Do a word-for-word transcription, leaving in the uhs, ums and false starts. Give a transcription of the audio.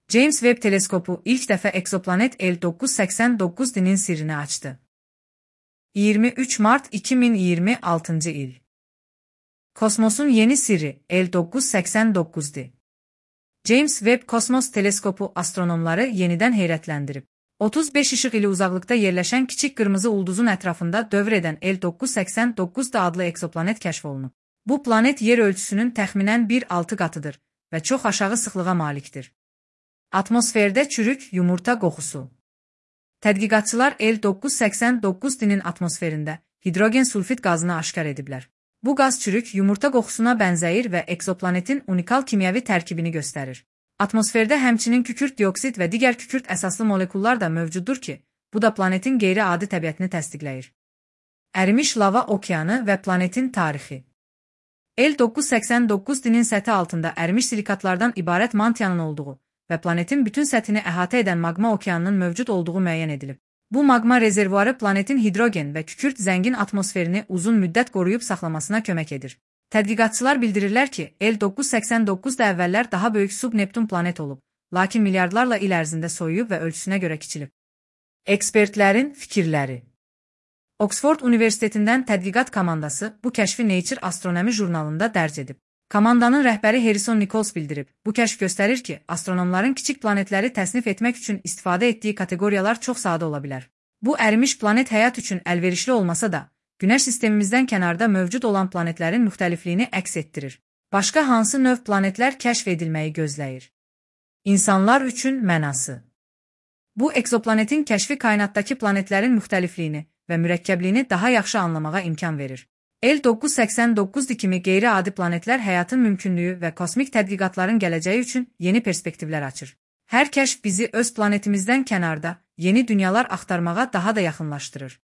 James Webb teleskopu ilk dəfə eksoplanet L dokuz yüz səksən doqquz D-nin sirrini açdı. iyirmi üç Mart iki min iyirmi altıncı il. Kosmosun yeni sirri L dokuz yüz səksən doqquz D. James Webb Kosmos teleskopu astronomları yenidən heyrətləndirib. otuz beş işıq ili uzaqlıqda yerləşən kiçik qırmızı ulduzun ətrafında dövr edən L dokuz yüz səksən doqquz D adlı eksoplanet kəşf olunub. Bu planet yer ölçüsünün təxminən bir nöqtə altı qatıdır və çox aşağı sıxlığa malikdir. Atmosferdə çürük yumurta qoxusu. Tədqiqatçılar L dokuz yüz səksən doqquz D-nin atmosferində hidrogen sulfit qazını aşkar ediblər. Bu qaz çürük yumurta qoxusuna bənzəyir və eksoplanetin unikal kimyəvi tərkibini göstərir. Atmosferdə həmçinin kükürt dioksid və digər kükürt əsaslı molekullar da mövcuddur ki, bu da planetin qeyri-adi təbiətini təsdiqləyir. Ərimiş lava okeanı və planetin tarixi. L dokuz yüz səksən doqquz D-nin səthi altında ərimiş silikatlardan ibarət mantiyanın olduğu və planetin bütün səthini əhatə edən maqma okeanının mövcud olduğu müəyyən edilib. Bu maqma rezervuarı planetin hidrogen və kükürt zəngin atmosferini uzun müddət qoruyub saxlamasına kömək edir. Tədqiqatçılar bildirirlər ki, L dokuz yüz səksən doqquz da əvvəllər daha böyük sub-Neptun planet olub, lakin milyardlarla il ərzində soyuyub və ölçüsünə görə kiçilib. Ekspertlərin fikirləri. Oxford Universitetindən tədqiqat komandası bu kəşfi Nature Astronomy jurnalında dərc edib. Komandanın rəhbəri Harrison Nichols bildirib, bu kəşf göstərir ki, astronomların kiçik planetləri təsnif etmək üçün istifadə etdiyi kateqoriyalar çox sadə ola bilər. Bu ərimiş planet həyat üçün əlverişli olmasa da, Günəş sistemimizdən kənarda mövcud olan planetlərin müxtəlifliyini əks etdirir. Başqa hansı növ planetlər kəşf edilməyi gözləyir? İnsanlar üçün mənası. Bu eksoplanetin kəşfi kainatdakı planetlərin müxtəlifliyini və mürəkkəbliyini daha yaxşı anlamağa imkan verir. L dokuz yüz səksən doqquz D kimi qeyri-adi planetlər həyatın mümkünlüyü və kosmik tədqiqatların gələcəyi üçün yeni perspektivlər açır. Hər kəşf bizi öz planetimizdən kənarda yeni dünyalar axtarmağa daha da yaxınlaşdırır.